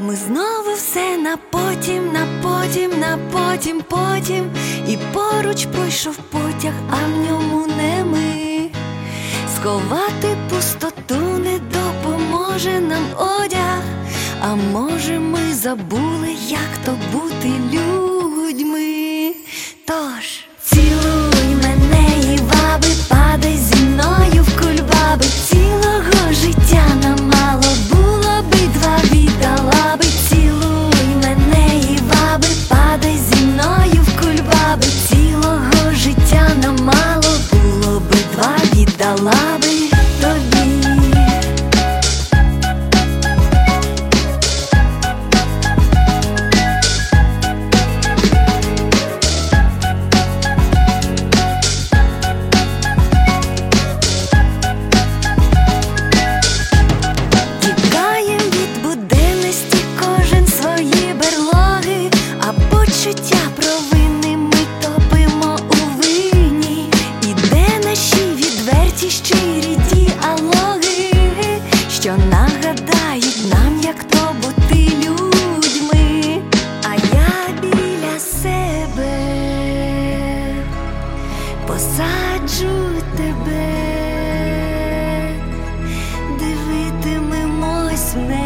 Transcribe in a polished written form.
Ми знову все на потім, на потім, на потім, потім. І поруч пройшов потяг, а в ньому не ми. Сховати пустоту не допоможе нам одяг. А може ми забули, як то бути людьми. Тож цілуй мене і ваби, падай зі мною в кульбаби. Цілого життя нам мало, було би два, віддала би. Цілуй мене і ваби, падай зі мною в кульбаби. Цілого життя нам мало, було би два, віддала би тобі. Почуття провини ми топимо у вині. І де наші відверті щирі діалоги, що нагадають нам, як то бути людьми. А я біля себе посаджу тебе, дивитимемось в небо.